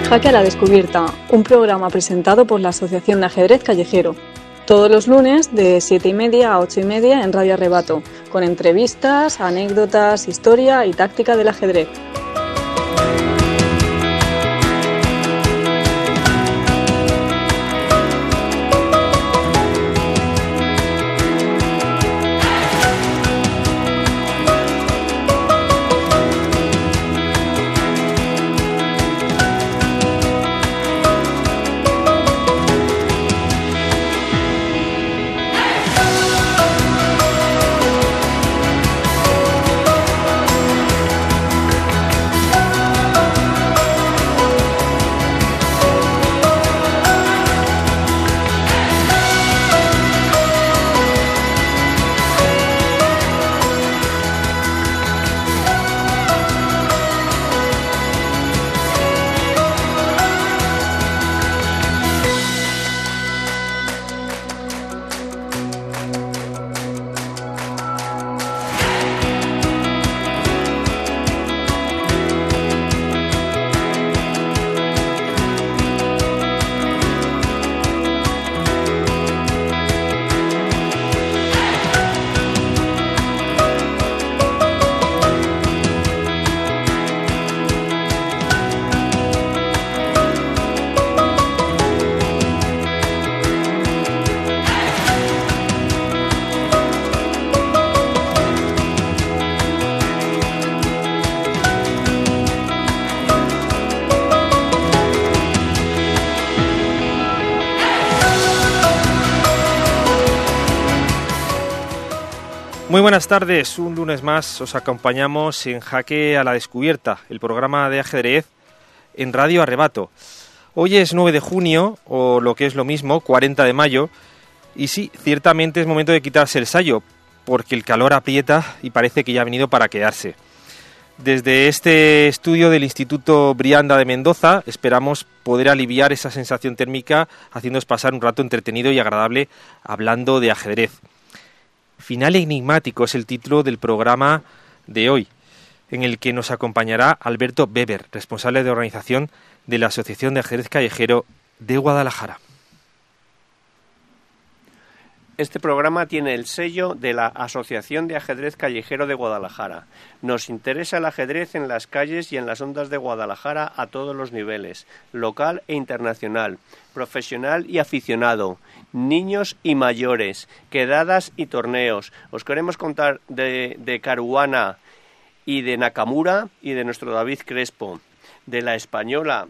Jaque a la Descubierta, un programa presentado por la Asociación de Ajedrez Callejero. Todos los lunes de 7:30 a 8:30 en Radio Arrebato, con entrevistas, anécdotas, historia y táctica del ajedrez. Muy buenas tardes, un lunes más os acompañamos en Jaque a la Descubierta, el programa de ajedrez en Radio Arrebato. Hoy es 9 de junio, o lo que es lo mismo, 40 de mayo, y sí, ciertamente es momento de quitarse el sayo, porque el calor aprieta y parece que ya ha venido para quedarse. Desde este estudio del Instituto Brianda de Mendoza esperamos poder aliviar esa sensación térmica haciéndoos pasar un rato entretenido y agradable hablando de ajedrez. Final enigmático es el título del programa de hoy, en el que nos acompañará Alberto Weber, responsable de organización de la Asociación de Ajedrez Callejero de Guadalajara. Este programa tiene el sello de la Asociación de Ajedrez Callejero de Guadalajara. Nos interesa el ajedrez en las calles y en las ondas de Guadalajara a todos los niveles, local e internacional, profesional y aficionado, niños y mayores, quedadas y torneos. Os queremos contar de Caruana y de Nakamura y de nuestro David Crespo, de la española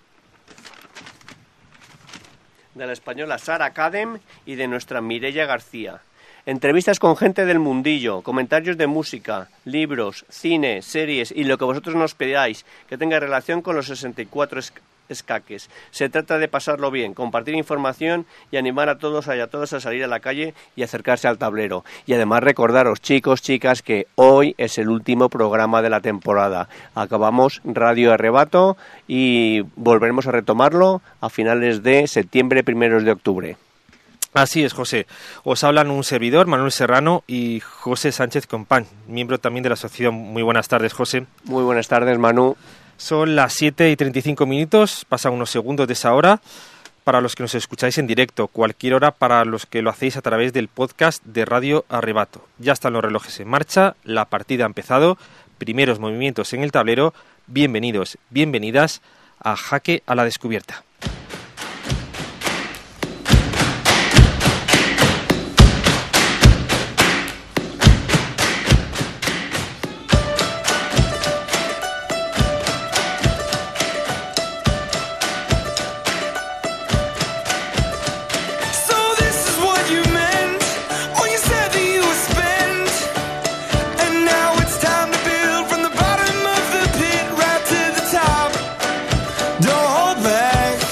Sara Cadem y de nuestra Mireia García. Entrevistas con gente del mundillo, comentarios de música, libros, cine, series y lo que vosotros nos pedáis que tenga relación con los 64 escaques. Se trata de pasarlo bien, compartir información y animar a todos y a todas a salir a la calle y acercarse al tablero. Y además recordaros, chicos, chicas, que hoy es el último programa de la temporada. Acabamos Radio Arrebato y volveremos a retomarlo a finales de septiembre, primeros de octubre. Así es, José. Os hablan un servidor, Manuel Serrano, y José Sánchez Compán, miembro también de la asociación. Muy buenas tardes, José. Muy buenas tardes, Manu. Son las 7:35, pasan unos segundos de esa hora para los que nos escucháis en directo, cualquier hora para los que lo hacéis a través del podcast de Radio Arrebato. Ya están los relojes en marcha, la partida ha empezado, primeros movimientos en el tablero. Bienvenidos, bienvenidas a Jaque a la Descubierta. Don't hold back.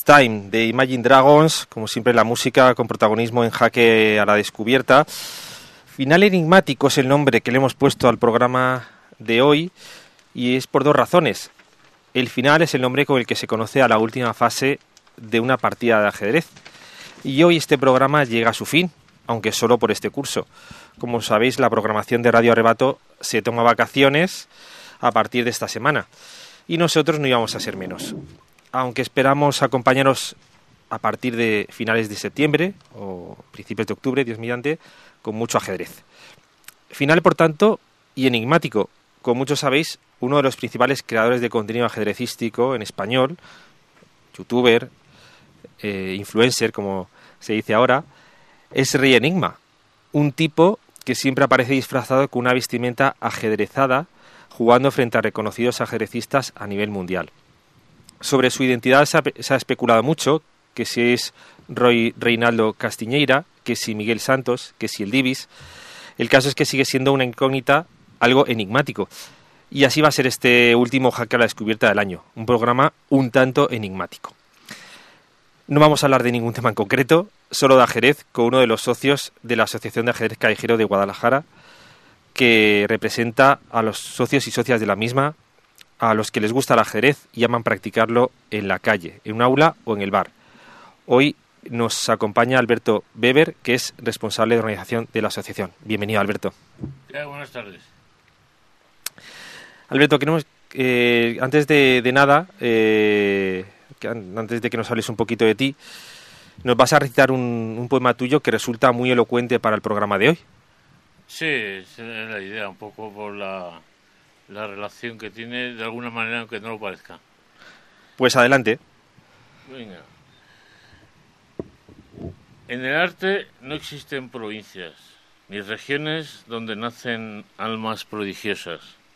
It's Time de Imagine Dragons, como siempre la música con protagonismo en Jaque a la Descubierta. Final enigmático es el nombre que le hemos puesto al programa de hoy y es por dos razones. El final es el nombre con el que se conoce a la última fase de una partida de ajedrez y hoy este programa llega a su fin, aunque solo por este curso. Como sabéis, la programación de Radio Arrebato se toma vacaciones a partir de esta semana y nosotros no íbamos a ser menos. Aunque esperamos acompañaros a partir de finales de septiembre o principios de octubre, Dios mediante, con mucho ajedrez. Final, por tanto, y enigmático. Como muchos sabéis, uno de los principales creadores de contenido ajedrecístico en español, youtuber, influencer, como se dice ahora, es Rey Enigma, un tipo que siempre aparece disfrazado con una vestimenta ajedrezada, jugando frente a reconocidos ajedrecistas a nivel mundial. Sobre su identidad se ha especulado mucho, que si es Reinaldo Castiñeira, que si Miguel Santos, que si el Divis. El caso es que sigue siendo una incógnita, algo enigmático. Y así va a ser este último Jaque a la Descubierta del año, un programa un tanto enigmático. No vamos a hablar de ningún tema en concreto, solo de ajedrez, con uno de los socios de la Asociación de Ajedrez Callejero de Guadalajara, que representa a los socios y socias de la misma, a los que les gusta el ajedrez y aman practicarlo en la calle, en un aula o en el bar. Hoy nos acompaña Alberto Weber, que es responsable de organización de la asociación. Bienvenido, Alberto. Buenas tardes. Alberto, queremos, antes de nada, antes de que nos hables un poquito de ti, nos vas a recitar un poema tuyo que resulta muy elocuente para el programa de hoy. Sí, esa es la idea, un poco por la relación que tiene, de alguna manera, aunque no lo parezca. Pues adelante. Venga. En el arte no existen provincias, ni regiones donde nacen almas prodigiosas.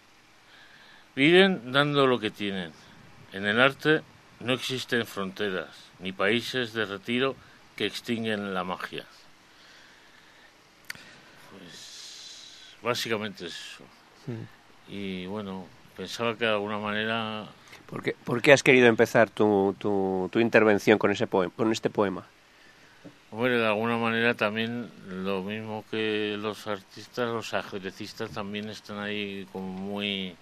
Viven dando lo que tienen. En el arte no existen fronteras, ni países de retiro que extinguen la magia. Pues básicamente es eso. Y bueno, pensaba que de alguna manera... ¿Por qué has querido empezar tu intervención con este poema? Hombre, de alguna manera también lo mismo que los artistas, los ajedrecistas también están ahí como muy...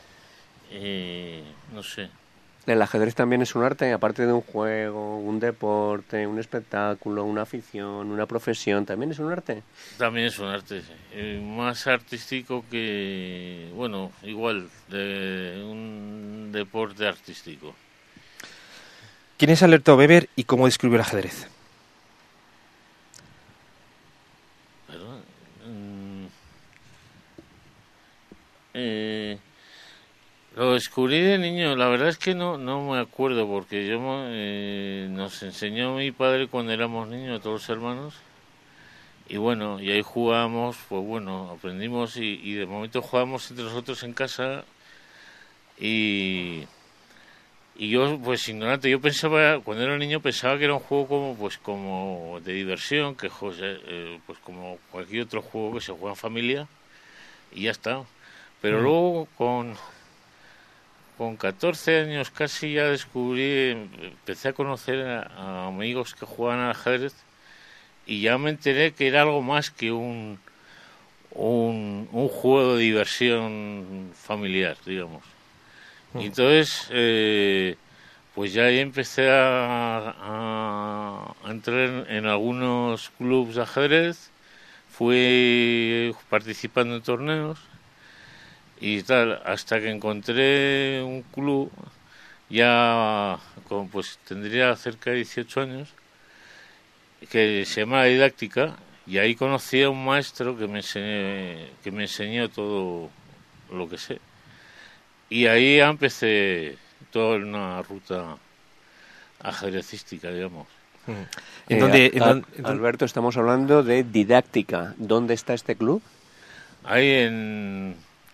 no sé. El ajedrez también es un arte, aparte de un juego, un deporte, un espectáculo, una afición, una profesión, ¿también es un arte? También es un arte, más artístico que, bueno, igual, de un deporte artístico. ¿Quién es Alberto Weber y cómo describió el ajedrez? ¿Perdón? Lo descubrí de niño, la verdad es que no me acuerdo, porque yo nos enseñó mi padre cuando éramos niños, todos los hermanos, y bueno, y ahí jugábamos, pues bueno, aprendimos y de momento jugábamos entre nosotros en casa, y yo, pues ignorante, yo pensaba, cuando era niño pensaba que era un juego como de diversión, que pues como cualquier otro juego que se juega en familia, y ya está. Pero luego con 14 años casi ya empecé a conocer a amigos que jugaban al ajedrez y ya me enteré que era algo más que un juego de diversión familiar, digamos. Y entonces, pues ya ahí empecé a entrar en algunos clubes de ajedrez, fui participando en torneos y tal, hasta que encontré un club, ya pues tendría cerca de 18 años, que se llama Didáctica, y ahí conocí a un maestro que me enseñó todo lo que sé. Y ahí ya empecé toda una ruta ajedrecística, digamos. Alberto, estamos hablando de Didáctica. ¿Dónde está este club? Ahí en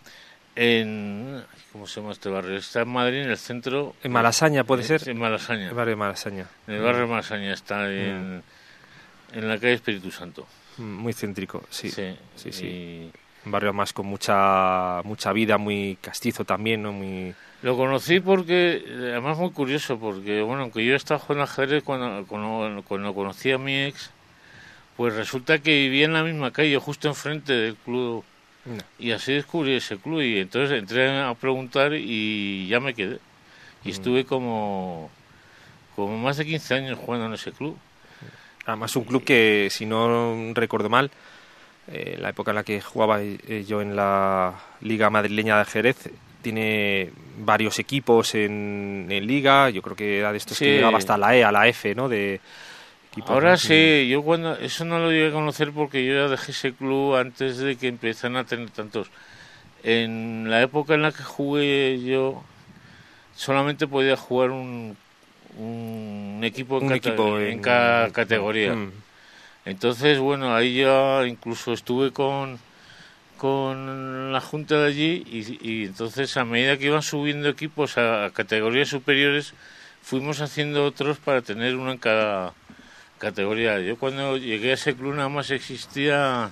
¿cómo se llama este barrio? Está en Madrid, en el centro. ¿En Malasaña puede ser? En Malasaña. El barrio de Malasaña. En el barrio de Malasaña está en la calle Espíritu Santo. Muy céntrico, sí. Sí. Sí. Un barrio más con mucha vida, muy castizo también, ¿no? Muy... Lo conocí porque, además muy curioso, porque bueno, aunque yo estaba jugando ajedrez cuando conocí a mi ex, pues resulta que vivía en la misma calle, justo enfrente del club. No. Y así descubrí ese club y entonces entré a preguntar y ya me quedé. Y estuve como más de 15 años jugando en ese club. Además un club que, si no recuerdo mal, la época en la que jugaba yo en la Liga Madrileña de Ajedrez, tiene varios equipos en Liga. Yo creo que era de estos, sí, que llegaba hasta la E, a la F, ¿no? De equipos. Ahora sí, yo cuando eso no lo llegué a conocer porque yo ya dejé ese club antes de que empezaran a tener tantos. En la época en la que jugué yo, solamente podía jugar un equipo en cada categoría. Entonces, bueno, ahí ya incluso estuve con la junta de allí y entonces a medida que iban subiendo equipos a categorías superiores, fuimos haciendo otros para tener uno en cada categoría. Yo cuando llegué a ese club nada más existía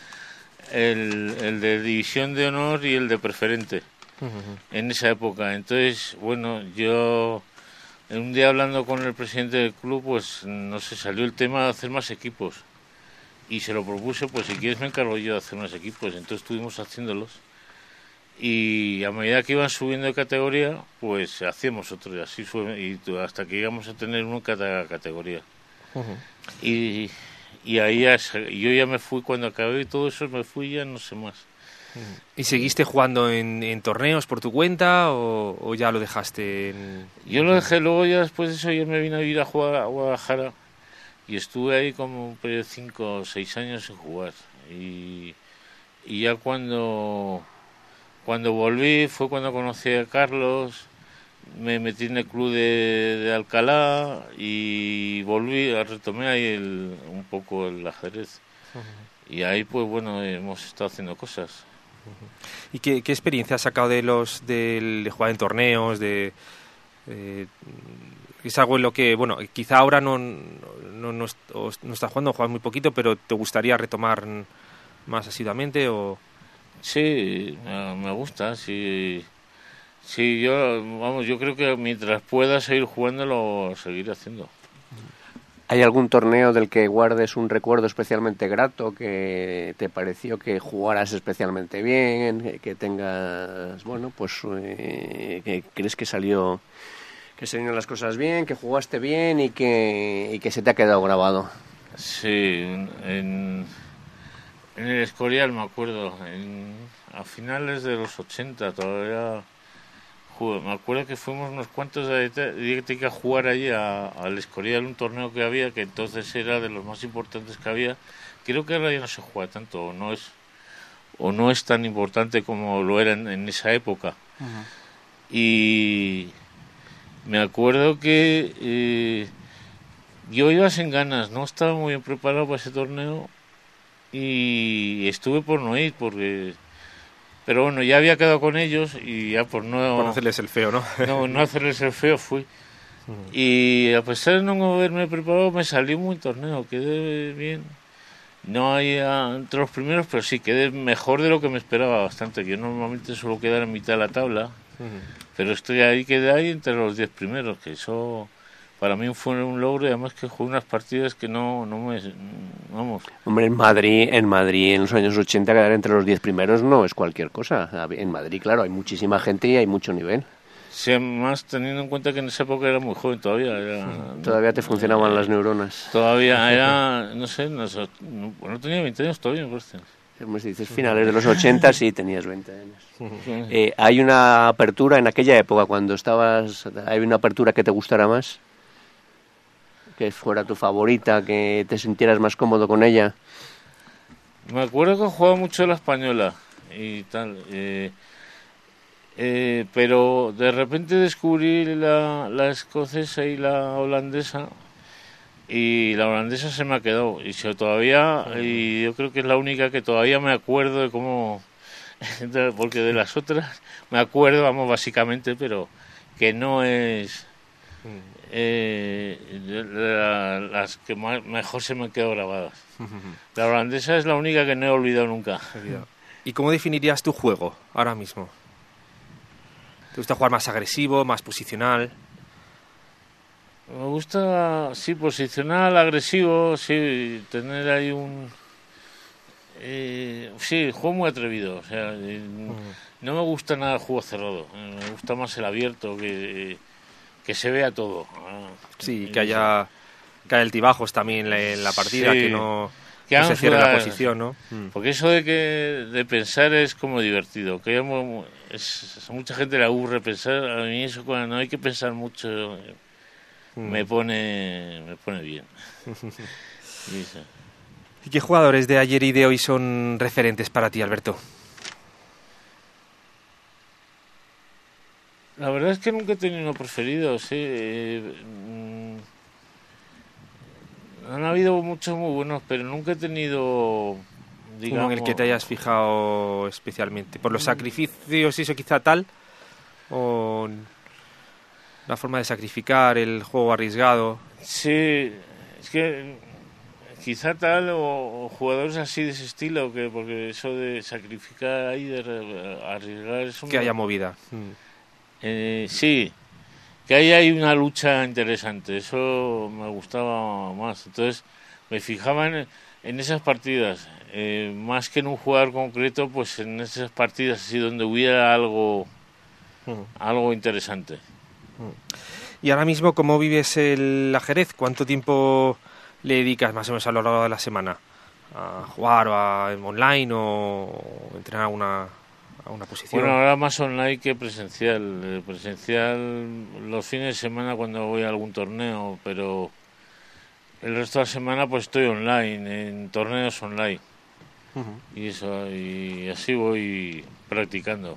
el de división de honor y el de preferente en esa época. Entonces, bueno, yo un día hablando con el presidente del club, pues no sé, salió el tema de hacer más equipos y se lo propuse, pues si quieres me encargo yo de hacer más equipos. Entonces estuvimos haciéndolos y a medida que iban subiendo de categoría, pues hacíamos otro y así fue, y hasta que llegamos a tener uno en cada categoría. Y ahí yo ya me fui, cuando acabé todo eso me fui, ya no sé más. ¿Y seguiste jugando en torneos por tu cuenta o ya lo dejaste? Yo lo dejé, luego ya después de eso yo me vine a ir a jugar a Guadalajara y estuve ahí como un periodo de 5 o 6 años sin jugar. Y ya cuando volví fue cuando conocí a Carlos, me metí en el club de Alcalá y retomé ahí un poco el ajedrez. Y ahí pues bueno, hemos estado haciendo cosas. ¿Y qué experiencia has sacado de jugar en torneos? Es algo en lo que, bueno, quizá ahora no estás jugando, juegas muy poquito, pero ¿te gustaría retomar más asiduamente o...? Sí, me gusta, sí, yo creo que mientras pueda seguir jugando lo seguiré haciendo. ¿Hay algún torneo del que guardes un recuerdo especialmente grato, que te pareció que jugaras especialmente bien, que tengas, bueno, pues que crees que salieron las cosas bien, que jugaste bien y que se te ha quedado grabado? Sí, en el Escorial me acuerdo, a finales de los 80 todavía. Me acuerdo que fuimos unos cuantos de dietética a jugar allí al Escorial, un torneo que había, que entonces era de los más importantes que había. Creo que ahora ya no se juega tanto, o no es tan importante como lo era en esa época. Y me acuerdo que yo iba sin ganas, no estaba muy bien preparado para ese torneo y estuve por no ir, pero bueno, ya había quedado con ellos y ya por no hacerles el feo, ¿no? no hacerles el feo fui. Y a pesar de no haberme preparado, me salió un buen torneo, quedé bien. No hay entre los primeros, pero sí, quedé mejor de lo que me esperaba bastante, que yo normalmente suelo quedar en mitad de la tabla, pero quedé ahí entre los 10 primeros, que eso para mí fue un logro, y además que jugué unas partidas que no me... Vamos. Hombre, en Madrid en los años 80 quedar entre los 10 primeros no es cualquier cosa. En Madrid, claro, hay muchísima gente y hay mucho nivel. Sí, además teniendo en cuenta que en esa época era muy joven todavía. Todavía te funcionaban las neuronas. Todavía era, no tenía 20 años todavía, me parece. Como si dices finales de los 80, sí, tenías 20 años. ¿Hay una apertura en aquella época cuando hay una apertura que te gustara más? Que fuera tu favorita, que te sintieras más cómodo con ella. Me acuerdo que jugaba mucho la española y tal, pero de repente descubrí la escocesa y la holandesa, y la holandesa se me ha quedado y yo creo que es la única que todavía me acuerdo de cómo, porque de las otras me acuerdo, vamos, básicamente, pero que no es las que mejor se me han quedado grabadas. La holandesa es la única que no he olvidado nunca. ¿Y cómo definirías tu juego ahora mismo? ¿Te gusta jugar más agresivo, más posicional? Me gusta, sí, posicional, agresivo, sí, tener ahí un... sí, juego muy atrevido, o sea, no me gusta nada el juego cerrado, me gusta más el abierto, que se vea todo. Sí, que haya altibajos también en la partida, sí, que no que se cierre la posición, ¿no? Porque eso de pensar es como divertido, que a mucha gente le aburre pensar, a mí eso cuando no hay que pensar mucho me pone bien. ¿Y qué jugadores de ayer y de hoy son referentes para ti, Alberto? La verdad es que nunca he tenido uno preferido, sí. Han habido muchos muy buenos, pero nunca he tenido, digamos... Uno en el que te hayas fijado especialmente. ¿Por los sacrificios y eso quizá tal? ¿O la forma de sacrificar, el juego arriesgado? Sí, es que quizá tal, o jugadores así de ese estilo, porque eso de sacrificar ahí, de arriesgar... Eso que haya movida. Sí, que ahí hay una lucha interesante, eso me gustaba más. Entonces me fijaba en esas partidas, más que en un jugador concreto, pues en esas partidas así donde hubiera algo interesante. Y ahora mismo, ¿cómo vives el ajedrez? ¿Cuánto tiempo le dedicas más o menos a lo largo de la semana? ¿A jugar o online o entrenar a una posición? Bueno, ahora más online que presencial. Presencial los fines de semana cuando voy a algún torneo, pero el resto de la semana pues estoy online, en torneos online. Y eso, y así voy practicando.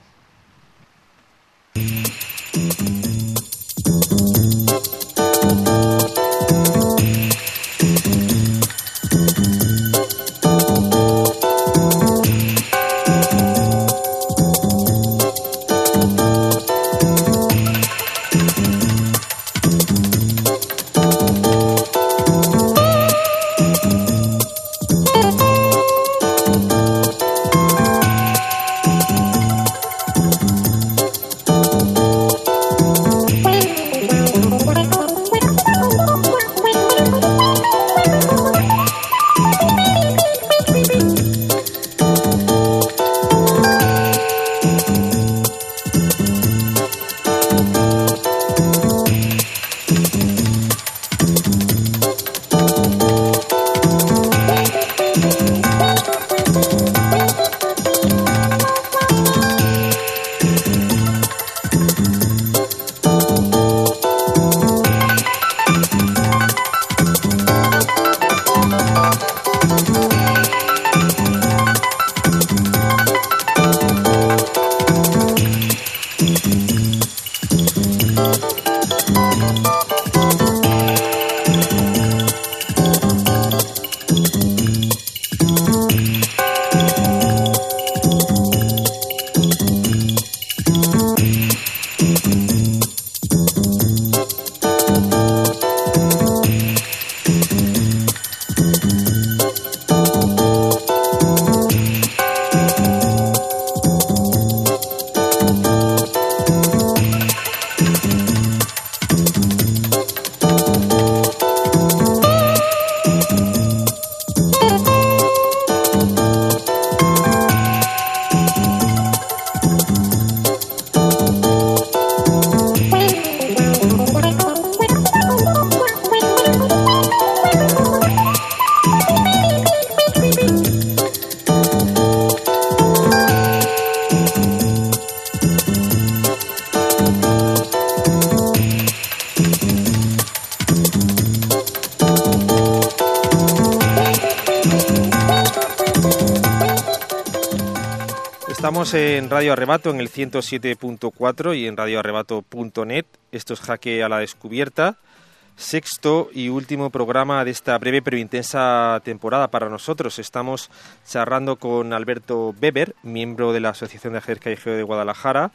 Estamos en Radio Arrebato en el 107.4 y en radioarrebato.net. Esto es Jaque a la Descubierta, sexto y último programa de esta breve pero intensa temporada para nosotros. Estamos charlando con Alberto Weber, miembro de la Asociación de Ajedrez Callejero de Guadalajara,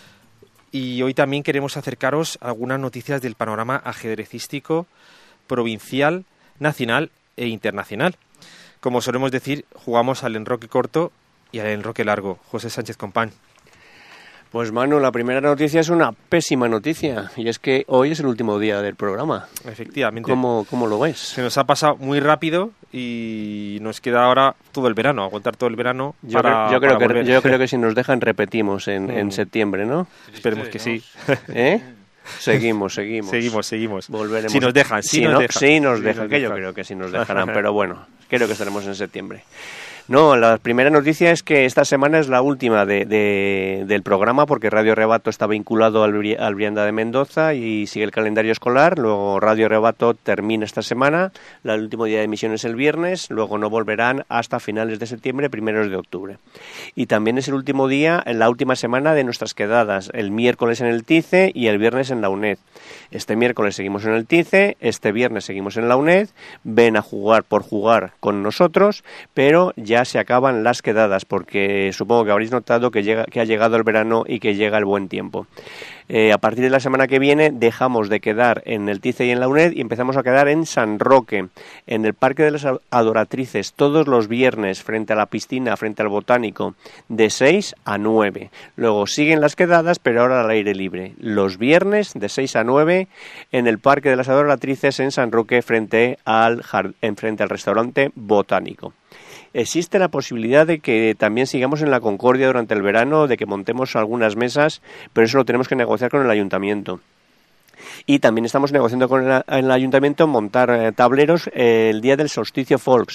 y hoy también queremos acercaros algunas noticias del panorama ajedrecístico provincial, nacional e internacional. Como solemos decir, jugamos al enroque corto y al enroque largo. José Sánchez Compán. Pues Manu, la primera noticia es una pésima noticia, y es que hoy es el último día del programa. Efectivamente. ¿Cómo lo ves? Se nos ha pasado muy rápido y nos queda ahora todo el verano, aguantar todo el verano Yo creo que si nos dejan repetimos en septiembre, ¿no? Esperemos que sí. Seguimos. Volveremos. Si nos dejan, si nos dejan, que yo creo que sí nos dejarán, pero bueno, creo que estaremos en septiembre. No, la primera noticia es que esta semana es la última del programa, porque Radio Arrebato está vinculado al Brianda de Mendoza y sigue el calendario escolar. Luego Radio Arrebato termina esta semana, el último día de emisión es el viernes, luego no volverán hasta finales de septiembre, primeros de octubre. Y también es el último día, en la última semana de nuestras quedadas, el miércoles en el TICE y el viernes en la UNED. Este miércoles seguimos en el TICE, este viernes seguimos en la UNED, ven a jugar por jugar con nosotros, pero ya se acaban las quedadas, porque supongo que habréis notado que ha llegado el verano y que llega el buen tiempo. A partir de la semana que viene dejamos de quedar en el TICE y en la UNED y empezamos a quedar en San Roque, en el Parque de las Adoratrices, todos los viernes frente a la piscina, frente al Botánico, de 6 a 9. Luego siguen las quedadas, pero ahora al aire libre. Los viernes de 6 a 9 en el Parque de las Adoratrices en San Roque frente al restaurante Botánico. Existe la posibilidad de que también sigamos en la Concordia durante el verano, de que montemos algunas mesas, pero eso lo tenemos que negociar con el ayuntamiento. Y también estamos negociando con el ayuntamiento montar tableros el día del solsticio folk,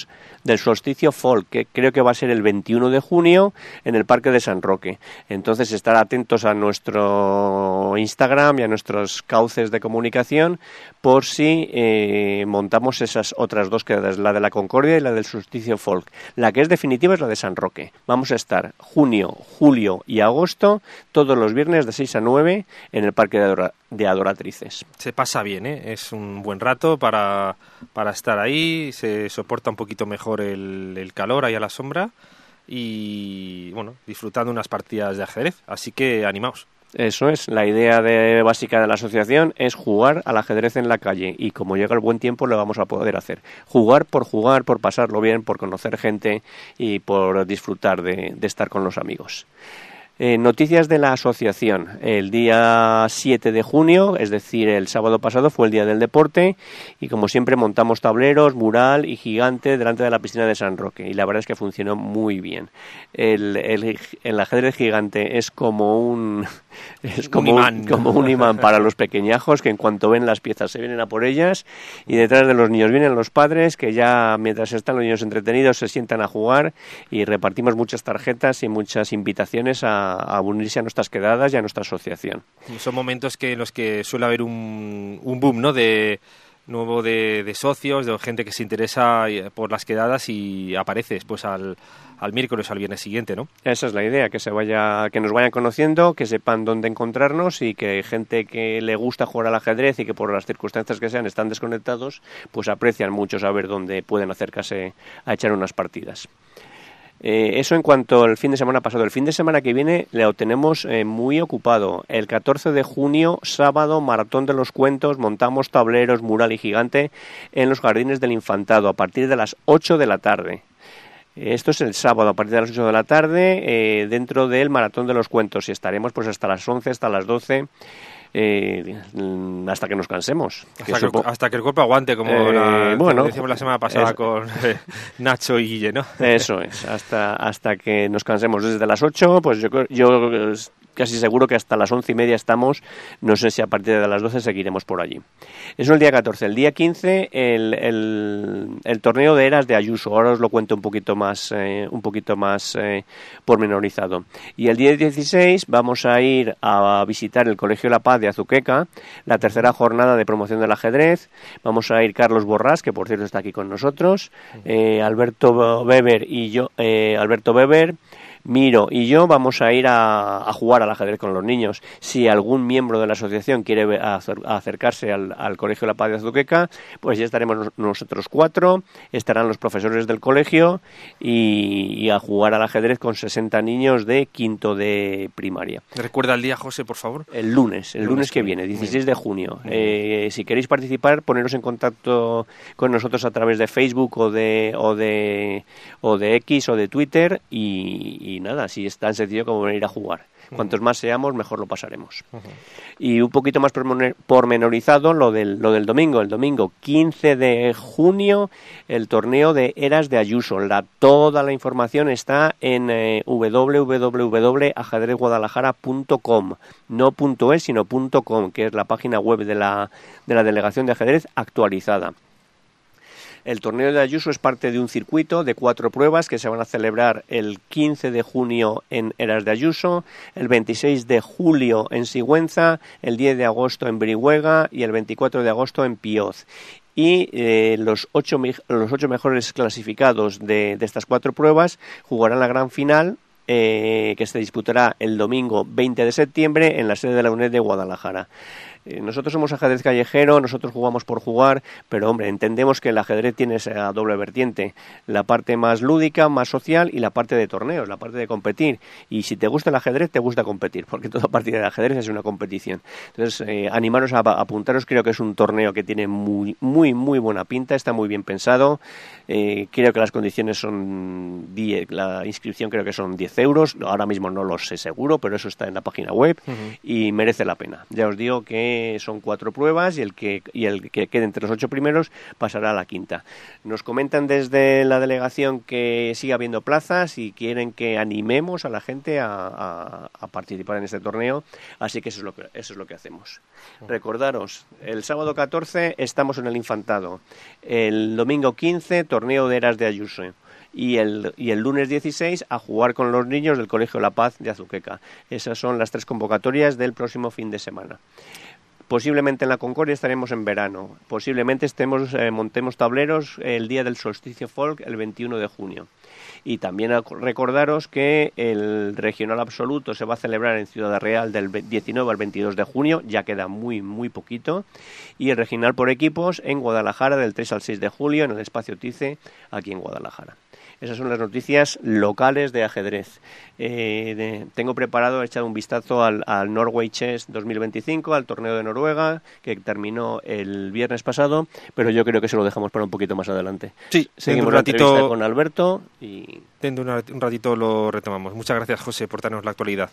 que creo que va a ser el 21 de junio en el Parque de San Roque. Entonces estar atentos a nuestro Instagram y a nuestros cauces de comunicación por si montamos esas otras dos quedadas, la de la Concordia y la del solsticio folk. La que es definitiva es la de San Roque. Vamos a estar junio, julio y agosto todos los viernes de 6 a 9 en el Parque de Adoratrices. Se pasa bien, es un buen rato para estar ahí, se soporta un poquito mejor el calor ahí a la sombra y bueno, disfrutando unas partidas de ajedrez, así que animaos. Eso es, la idea básica de la asociación es jugar al ajedrez en la calle, y como llega el buen tiempo lo vamos a poder hacer. Jugar, por pasarlo bien, por conocer gente y por disfrutar de estar con los amigos. Noticias de la asociación. El día 7 de junio, es decir, el sábado pasado, fue el día del deporte y como siempre montamos tableros, mural y gigante delante de la piscina de San Roque, y la verdad es que funcionó muy bien. El ajedrez gigante es como un imán para los pequeñajos, que en cuanto ven las piezas se vienen a por ellas, y detrás de los niños vienen los padres, que ya mientras están los niños entretenidos se sientan a jugar, y repartimos muchas tarjetas y muchas invitaciones a unirse a nuestras quedadas y a nuestra asociación. Son momentos en los que suele haber un boom, ¿no?, de socios, de gente que se interesa por las quedadas y aparece después al miércoles o al viernes siguiente, ¿no? Esa es la idea, que nos vayan conociendo, que sepan dónde encontrarnos, y que gente que le gusta jugar al ajedrez y que por las circunstancias que sean están desconectados, pues aprecian mucho saber dónde pueden acercarse a echar unas partidas. Eso en cuanto al fin de semana pasado. El fin de semana que viene lo tenemos muy ocupado. El 14 de junio, sábado, Maratón de los Cuentos, montamos tableros, mural y gigante en los Jardines del Infantado a partir de las 8 de la tarde. Esto es el sábado a partir de las 8 de la tarde dentro del Maratón de los Cuentos, y estaremos pues hasta las 11, hasta las 12. Hasta que nos cansemos. Hasta que el cuerpo aguante, como decíamos la semana pasada con Nacho y Guille, ¿no? Eso es, hasta que nos cansemos. Desde las 8, pues yo casi seguro que hasta las 11:30 estamos, no sé si a partir de las 12 seguiremos por allí. Eso el día 14. El día 15, el torneo de Eras de Ayuso. Ahora os lo cuento un poquito más pormenorizado. Y el día 16 vamos a ir a visitar el Colegio La Paz de Azuqueca, la tercera jornada de promoción del ajedrez. Vamos a ir Carlos Borrás, que por cierto está aquí con nosotros, Alberto Weber y yo, Miro y yo vamos a ir a jugar al ajedrez con los niños. Si algún miembro de la asociación quiere acercarse al Colegio La Paz de Azuqueca, pues ya estaremos nosotros 4, estarán los profesores del colegio y a jugar al ajedrez con 60 niños de quinto de primaria. ¿Recuerda el día, José, por favor? El lunes que viene, 16 de junio. Si queréis participar, poneros en contacto con nosotros a través de Facebook o de X o de Twitter y nada, así es tan sencillo como venir a jugar. Cuantos más seamos, mejor lo pasaremos. Y un poquito más pormenorizado lo del domingo. El domingo 15 de junio, el torneo de Eras de Ayuso. Toda la información está en www.ajedrezguadalajara.com. No .es, sino .com, que es la página web de la Delegación de Ajedrez actualizada. El torneo de Ayuso es parte de un circuito de 4 pruebas que se van a celebrar el 15 de junio en Eras de Ayuso, el 26 de julio en Sigüenza, el 10 de agosto en Brihuega y el 24 de agosto en Pioz. Y los 8 mejores clasificados de estas 4 pruebas jugarán la gran final, que se disputará el domingo 20 de septiembre en la sede de la UNED de Guadalajara. Nosotros somos ajedrez callejero, nosotros jugamos por jugar, pero hombre, entendemos que el ajedrez tiene esa doble vertiente, la parte más lúdica, más social y la parte de torneos, la parte de competir. Y si te gusta el ajedrez, te gusta competir, porque toda partida de ajedrez es una competición. Entonces, animaros a apuntaros, creo que es un torneo que tiene muy buena pinta, está muy bien pensado. Creo que las condiciones son 10, la inscripción creo que son 10 euros, ahora mismo no lo sé seguro, pero eso está en la página web y merece la pena. Ya os digo que son 4 pruebas y el que quede entre los 8 primeros pasará a la quinta. Nos comentan desde la delegación que sigue habiendo plazas y quieren que animemos a la gente a participar en este torneo, así que eso es lo que hacemos. Recordaros, el sábado 14 estamos en el Infantado, el domingo 15 torneo de Eras de Ayuso y el lunes 16 a jugar con los niños del Colegio La Paz de Azuqueca. Esas son las 3 convocatorias del próximo fin de semana. Posiblemente en la Concordia estaremos en verano, posiblemente montemos tableros el día del solsticio folk, el 21 de junio. Y también recordaros que el regional absoluto se va a celebrar en Ciudad Real del 19 al 22 de junio, ya queda muy poquito, y el regional por equipos en Guadalajara del 3 al 6 de julio en el espacio Tice, aquí en Guadalajara. Esas son las noticias locales de ajedrez. Tengo preparado, he echado un vistazo al Norway Chess 2025, al torneo de Noruega, que terminó el viernes pasado, pero yo creo que se lo dejamos para un poquito más adelante. Sí, seguimos la entrevista con Alberto y... Dentro de un ratito lo retomamos. Muchas gracias, José, por darnos la actualidad.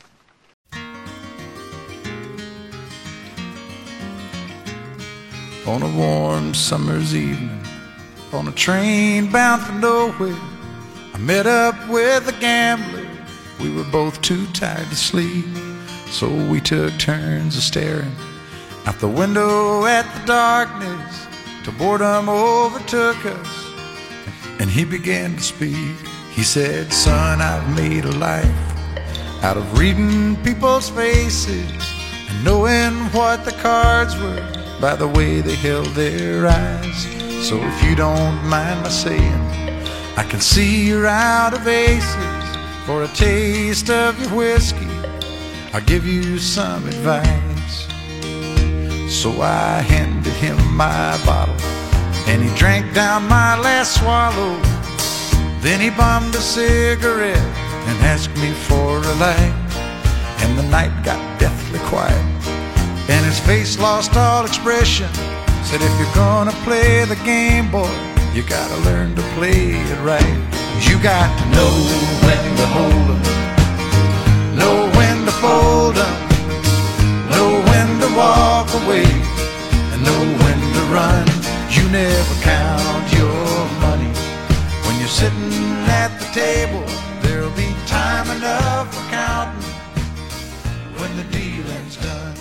On a warm summer's evening, on a train bound for nowhere, I met up with a gambler. We were both too tired to sleep, so we took turns of staring out the window at the darkness till boredom overtook us, and he began to speak. He said, "Son, I've made a life out of reading people's faces and knowing what the cards were by the way they held their eyes. So if you don't mind my saying, I can see you're out of aces. For a taste of your whiskey, I'll give you some advice." So I handed him my bottle, and he drank down my last swallow. Then he bummed a cigarette and asked me for a light, and the night got deathly quiet, and his face lost all expression. Said, "If you're gonna play the game, boy, you gotta learn to play it right. You got to know when to hold 'em, know when to fold 'em, know when to walk away, and know when to run. You never count your money when you're sitting at the table. There'll be time enough for counting when the dealing's done."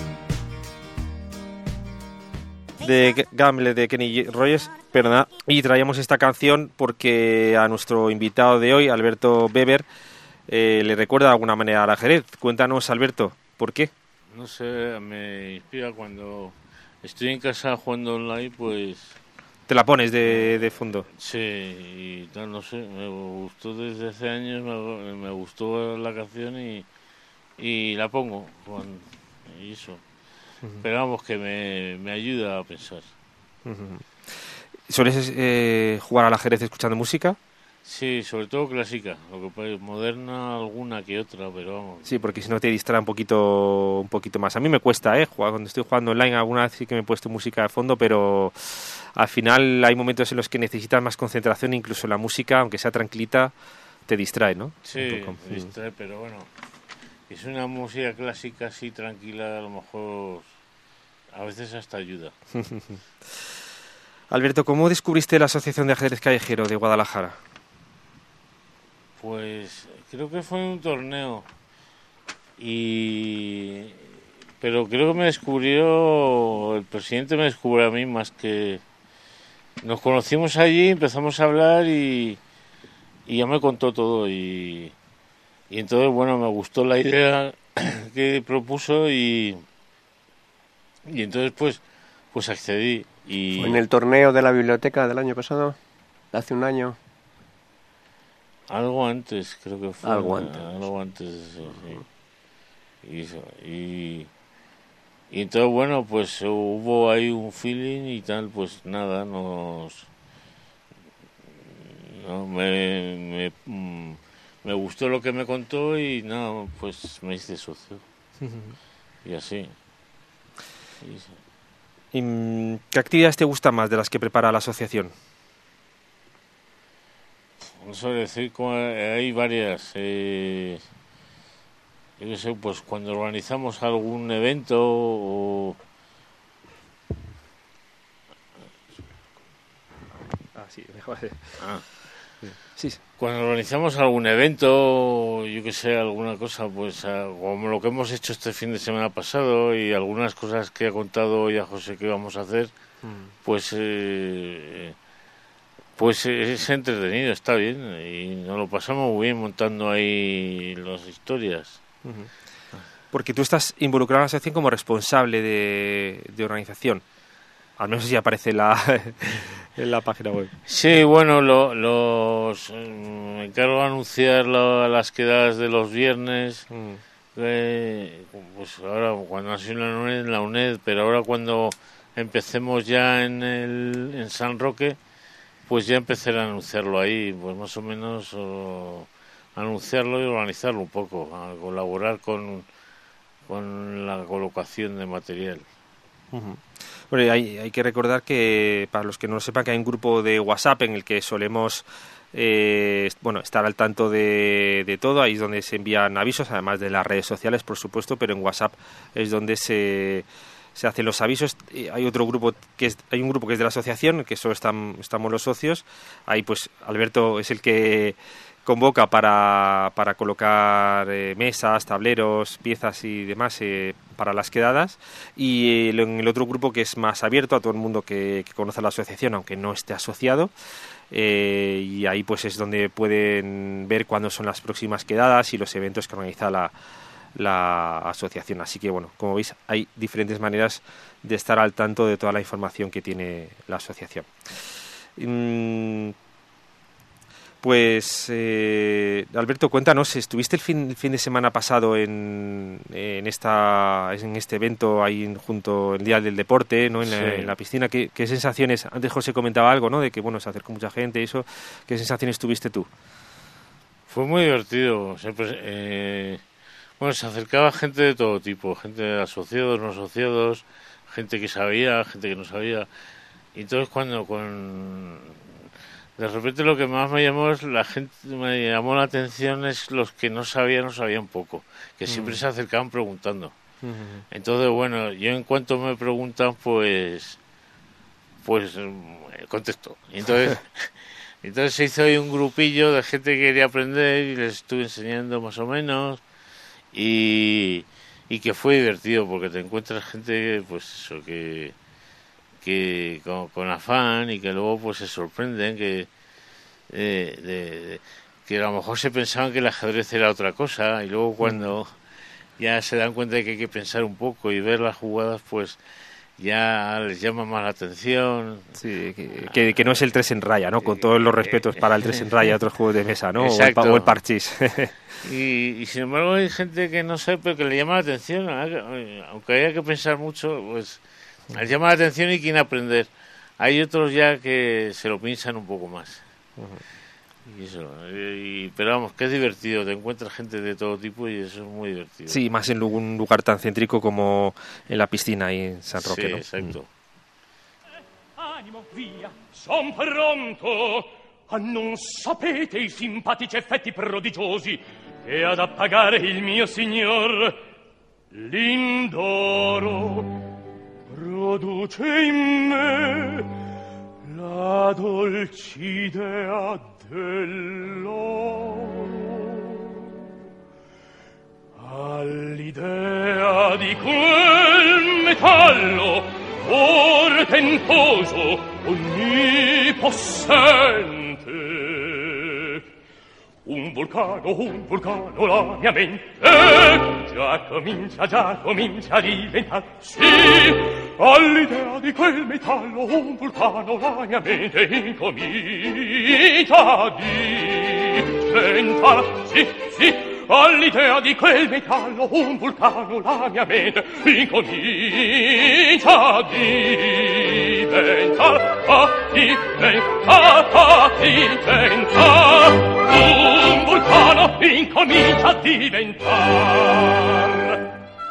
De Gamble de Kenny Rogers, perdona, y traíamos esta canción porque a nuestro invitado de hoy, Alberto Weber, le recuerda de alguna manera al ajedrez. Cuéntanos, Alberto, ¿por qué? No sé, me inspira cuando estoy en casa jugando online, pues te la pones de fondo. Sí, y tal, no sé, me gustó desde hace años, me gustó la canción y la pongo, y eso. Pero vamos, que me ayuda a pensar. ¿Sueles jugar al ajedrez escuchando música? Sí, sobre todo clásica, lo que puede, moderna alguna que otra, pero vamos. Sí, porque si no te distrae un poquito más. A mí me cuesta, jugar cuando estoy jugando online. Alguna vez sí que me he puesto música de fondo, pero al final hay momentos en los que necesitas más concentración, incluso la música, aunque sea tranquilita, te distrae, ¿no? Sí, distrae, pero bueno, es una música clásica así tranquila, a lo mejor a veces hasta ayuda. Alberto, ¿cómo descubriste la Asociación de Ajedrez Callejero de Guadalajara? Pues creo que fue en un torneo, pero creo que el presidente me descubrió a mí más que... Nos conocimos allí, empezamos a hablar y ya me contó todo y entonces, bueno, me gustó la idea que propuso y entonces pues accedí. ¿Fue en el torneo de la biblioteca del año pasado? ¿Hace un año? Algo antes, creo que fue. Algo antes. Algo antes, sí. Y entonces, bueno, pues hubo ahí un feeling y tal, pues nada, me gustó lo que me contó y nada, pues me hice socio. Y así. ¿Y qué actividades te gustan más de las que prepara la asociación? No sé decir, hay varias. Yo qué sé, pues cuando organizamos algún evento o... Sí, mejor. Sí. Cuando organizamos algún evento, yo que sé, alguna cosa, pues como lo que hemos hecho este fin de semana pasado y algunas cosas que ha contado ya José que vamos a hacer, pues es entretenido, está bien y nos lo pasamos muy bien montando ahí las historias. Porque tú estás involucrado en la asociación como responsable de organización. Al menos así aparece en la página web. Sí, bueno, me encargo de anunciar las quedadas de los viernes. Pues ahora, cuando ha sido en la UNED, pero ahora cuando empecemos ya en San Roque, pues ya empezaré a anunciarlo ahí, pues más o menos anunciarlo y organizarlo un poco, a colaborar con la colocación de material. Bueno, hay que recordar que, para los que no lo sepan, que hay un grupo de WhatsApp en el que solemos estar al tanto de todo. Ahí es donde se envían avisos, además de las redes sociales, por supuesto, pero en WhatsApp es donde se hacen los avisos. Hay otro grupo hay un grupo que es de la asociación, en el que solo estamos los socios. Ahí pues Alberto es el que convoca para colocar mesas, tableros, piezas y demás para las quedadas, y en el otro grupo que es más abierto a todo el mundo que conoce la asociación, aunque no esté asociado, y ahí pues es donde pueden ver cuándo son las próximas quedadas y los eventos que organiza la asociación. Así que bueno, como veis, hay diferentes maneras de estar al tanto de toda la información que tiene la asociación. Pues Alberto, cuéntanos, estuviste el fin de semana pasado en este evento ahí junto el Día del Deporte, ¿no? En la piscina. ¿Qué sensaciones? Antes José comentaba algo, ¿no? De que bueno, se acercó mucha gente y eso. ¿Qué sensaciones tuviste tú? Fue muy divertido. Siempre, se acercaba gente de todo tipo, gente de asociados, no asociados, gente que sabía, gente que no sabía. Y entonces de repente lo que más me llamó la atención es los que no sabían poco, que siempre se acercaban preguntando. Entonces, bueno, yo en cuanto me preguntan, pues contesto. Entonces se hizo ahí un grupillo de gente que quería aprender y les estuve enseñando más o menos y que fue divertido porque te encuentras gente, pues eso, que con afán y que luego pues se sorprenden que a lo mejor se pensaban que el ajedrez era otra cosa y luego cuando ya se dan cuenta de que hay que pensar un poco y ver las jugadas, pues ya les llama más la atención. Sí, que no es el 3 en raya, ¿no? Con todos los respetos para el 3 en raya, otros juegos de mesa, ¿no? O el parchís. Y sin embargo hay gente que no sabe, pero que le llama la atención, aunque haya que pensar mucho, pues les llama la atención y quieren aprender. Hay otros ya que se lo piensan un poco más. Y eso, pero vamos, que es divertido, te encuentras gente de todo tipo y eso es muy divertido. Sí, más en un lugar tan céntrico como en la piscina ahí en San Roque, sí, ¿no? Exacto. Animo via, son pronto. Non sapete i simpatici effetti prodigiosi che ad appagare il mio signor Lindoro produce in me la dolce idea dell'oro. All'idea di quel metallo portentoso, onnipossente, un vulcano la mia mente già comincia a diventare, sì, all'idea di quel metallo un vulcano la mia mente incomincia a diventare, sì, all'idea di quel metallo un vulcano la mia mente incomincia a diventare, un vulcano incomincia a diventare.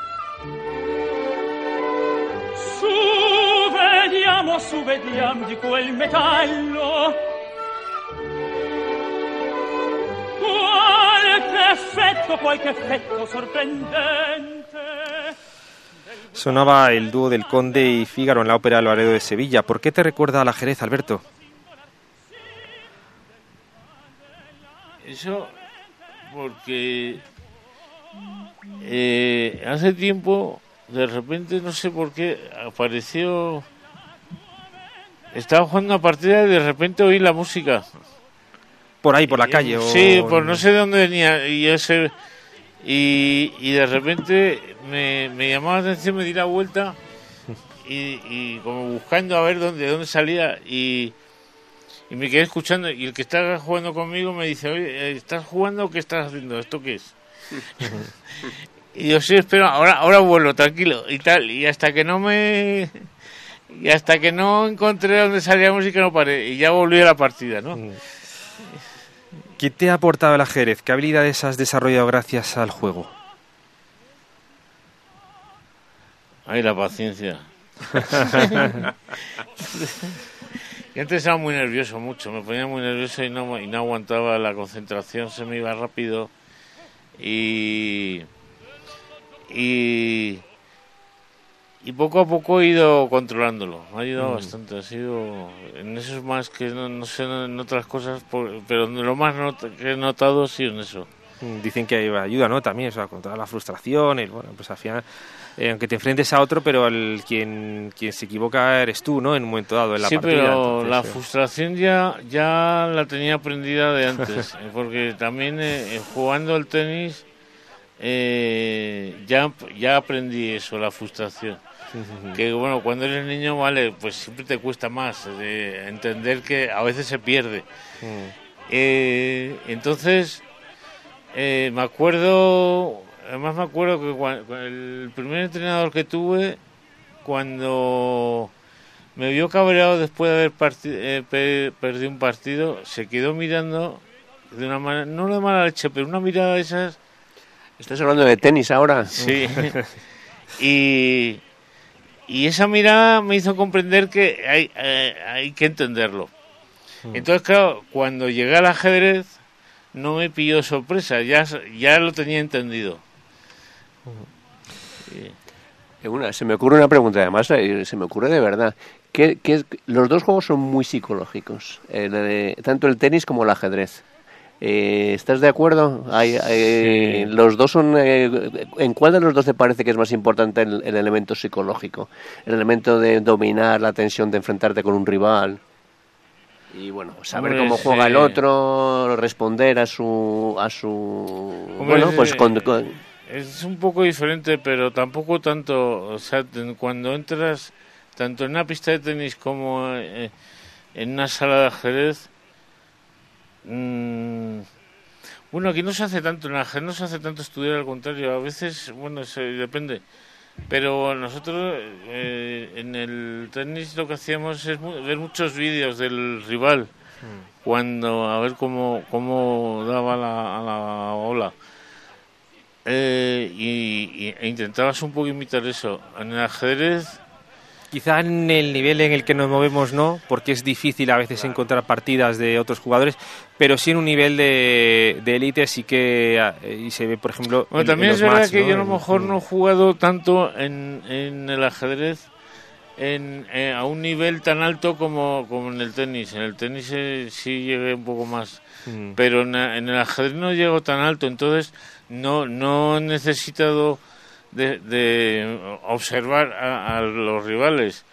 Su vediamo di quel metallo qualche effetto sorprendente. Sonaba el dúo del Conde y Fígaro en la ópera El Laredo de Sevilla. ¿Por qué te recuerda al ajedrez, Alberto? Eso porque hace tiempo, de repente, no sé por qué, apareció... Estaba jugando una partida y de repente oí la música. Por ahí, por la calle. Sí, por no sé de dónde venía. Y de repente me llamó la atención, me di la vuelta y como buscando a ver de dónde salía y me quedé escuchando. Y el que estaba jugando conmigo me dice: oye, ¿estás jugando o qué estás haciendo? ¿Esto qué es? Y yo sí, espera, ahora vuelvo, tranquilo y tal. Y hasta que no encontré dónde salía la música no paré. Y ya volví a la partida, ¿no? ¿Qué te ha aportado el ajedrez? ¿Qué habilidades has desarrollado gracias al juego? Ay, la paciencia. Y antes era muy nervioso, mucho. Me ponía muy nervioso y no aguantaba la concentración, se me iba rápido. Y poco a poco he ido controlándolo. Me ha ayudado bastante. Ha sido en eso es más que no sé en otras cosas, pero lo más que he notado ha sido en eso. Dicen que ayuda, ¿no? También, o sea, contra la frustración. Bueno, pues al final, aunque te enfrentes a otro, pero quien se equivoca eres tú, ¿no? En un momento dado en la partida. Sí, pero entonces, la frustración ya la tenía aprendida de antes, porque también jugando al tenis ya aprendí eso, la frustración. Que bueno, cuando eres niño, vale, pues siempre te cuesta más entender que a veces se pierde. Entonces me acuerdo que el primer entrenador que tuve, cuando me vio cabreado después de haber perdido un partido, se quedó mirando de una manera, no de mala leche, pero una mirada de esas. ¿Estás hablando de tenis ahora? Sí. Y esa mirada me hizo comprender que hay que entenderlo. Entonces, claro, cuando llegué al ajedrez no me pilló sorpresa, ya lo tenía entendido. Se me ocurre una pregunta, además, se me ocurre de verdad. Que los dos juegos son muy psicológicos, tanto el tenis como el ajedrez. ¿Estás de acuerdo? Sí. Los dos son. ¿En cuál de los dos te parece que es más importante el elemento psicológico? El elemento de dominar la tensión de enfrentarte con un rival. Y bueno, saber cómo juega el otro, responder a su bueno, pues es un poco diferente, pero tampoco tanto. O sea, cuando entras tanto en una pista de tenis como en una sala de ajedrez, bueno, aquí no se hace tanto, en el ajedrez no se hace tanto estudiar, al contrario, a veces, bueno, depende. Pero nosotros en el tenis lo que hacíamos es ver muchos vídeos del rival, cuando a ver cómo daba a la ola. E intentabas un poco imitar eso. En el ajedrez, quizá en el nivel en el que nos movemos no, porque es difícil a veces encontrar partidas de otros jugadores, pero sí en un nivel de élite sí que y se ve, por ejemplo, bueno, también es verdad que yo a lo mejor no he jugado tanto en el ajedrez a un nivel tan alto como en el tenis. En el tenis sí llegué un poco más, pero en el ajedrez no llego tan alto, entonces no he necesitado de observar a los rivales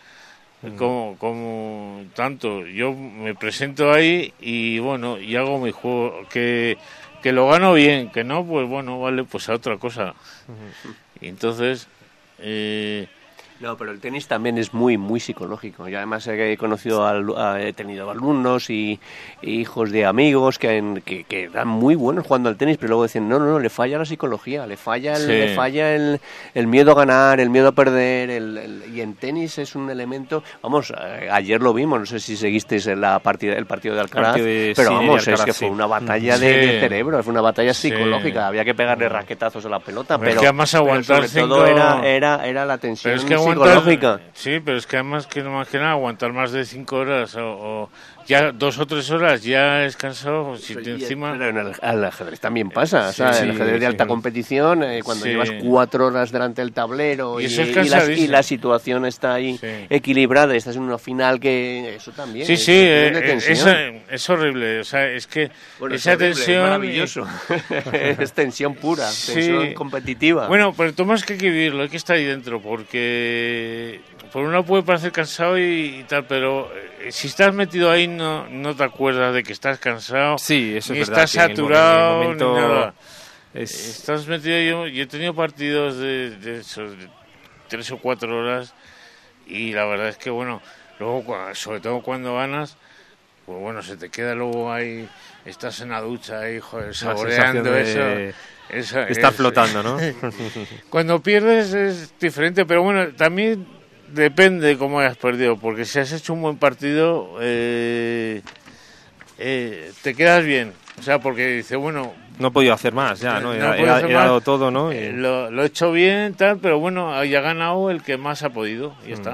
como tanto. Yo me presento ahí y bueno, y hago mi juego, que lo gano bien, que no, pues bueno, vale, pues a otra cosa. Y entonces no, pero el tenis también es muy, muy psicológico. Yo además he tenido alumnos y hijos de amigos que eran muy buenos jugando al tenis, pero luego dicen, no, le falla la psicología, le falla el miedo a ganar, el miedo a perder, y en tenis es un elemento, vamos, ayer lo vimos, no sé si seguisteis el partido de Alcaraz, pero vamos, Alcaraz, es que fue una batalla de cerebro, fue una batalla psicológica, había que pegarle raquetazos a la pelota, pero que además aguantar sobre todo era la tensión psicológica. Sí, pero es que además que no más que nada aguantar más de 5 horas o ya 2 o 3 horas ya es cansado. Si te encima... Pero en el ajedrez también pasa, o sea, el ajedrez de alta competición, cuando llevas 4 horas delante del tablero y la situación está ahí equilibrada y estás en una final, que eso también es horrible, o sea, es que esa tensión es maravilloso. Es tensión pura, tensión competitiva. Bueno, pero tú más que vivirlo, hay que estar ahí dentro, porque por un lado puede parecer cansado y tal, pero si estás metido ahí no te acuerdas de que estás cansado, sí, eso ni es verdad, estás saturado, en el momento ni nada. Estás metido. Yo he tenido partidos de 3 o 4 horas y la verdad es que bueno, luego sobre todo cuando ganas, pues bueno, se te queda luego ahí, estás en la ducha ahí, joder, saboreando eso. Está flotando, ¿no? Cuando pierdes es diferente, pero bueno, también depende de cómo hayas perdido, porque si has hecho un buen partido, te quedas bien. O sea, porque dice, bueno... No he podido hacer más, ya, ¿no? He dado todo, ¿no? Lo he hecho bien, tal, pero bueno, haya ganado el que más ha podido, y ya está.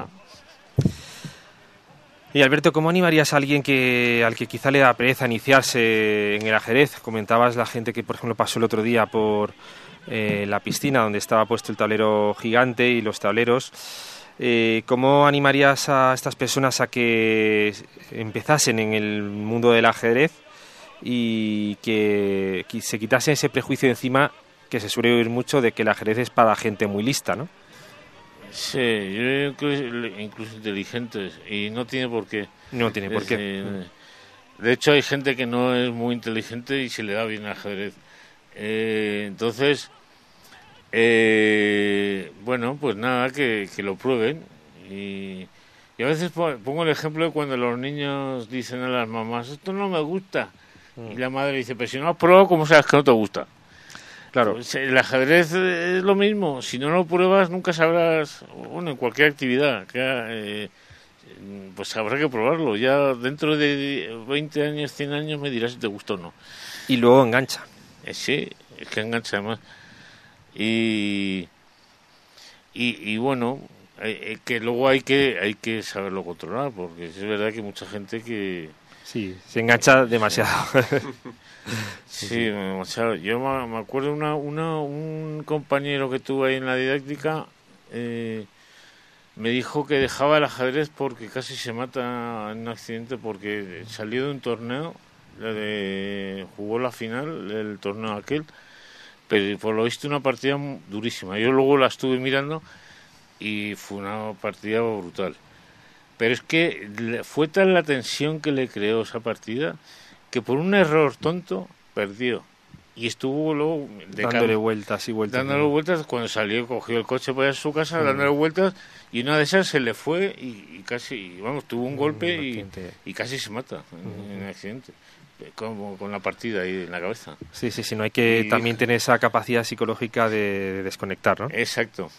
Y Alberto, ¿cómo animarías a alguien al que quizá le da pereza iniciarse en el ajedrez? Comentabas la gente que, por ejemplo, pasó el otro día por la piscina donde estaba puesto el tablero gigante y los tableros. ¿Cómo animarías a estas personas a que empezasen en el mundo del ajedrez y que se quitasen ese prejuicio de encima que se suele oír mucho de que el ajedrez es para gente muy lista, ¿no? Sí, yo incluso inteligentes, y no tiene por qué. No tiene por qué. De hecho, hay gente que no es muy inteligente y se le da bien el ajedrez. Entonces, bueno, pues nada, que lo prueben. Y a veces pongo el ejemplo de cuando los niños dicen a las mamás, esto no me gusta. Y la madre dice, pero si no has probado, ¿cómo sabes que no te gusta? Claro, pues el ajedrez es lo mismo. Si no lo pruebas, nunca sabrás. Bueno, en cualquier actividad, pues habrá que probarlo. Ya dentro de 20 años, 100 años, me dirás si te gusta o no. Y luego engancha. Sí, es que engancha además. Y bueno, que luego hay que saberlo controlar, porque es verdad que hay mucha gente que... Sí, se engancha demasiado. Sí, demasiado. Yo me acuerdo un compañero que tuve ahí en la didáctica, me dijo que dejaba el ajedrez porque casi se mata en un accidente, porque salió de un torneo, jugó la final del torneo aquel, pero por lo visto una partida durísima. Yo luego la estuve mirando y fue una partida brutal. Pero es que fue tal la tensión que le creó esa partida que por un error tonto perdió. y estuvo luego dándole vueltas y vueltas. Dándole vueltas, cuando salió, cogió el coche para ir a su casa, dándole vueltas, y una de esas se le fue y casi, vamos, tuvo un golpe y casi se mata en un accidente. Con la partida ahí en la cabeza. Sí, no hay que también tener esa capacidad psicológica de desconectar, ¿no? Exacto.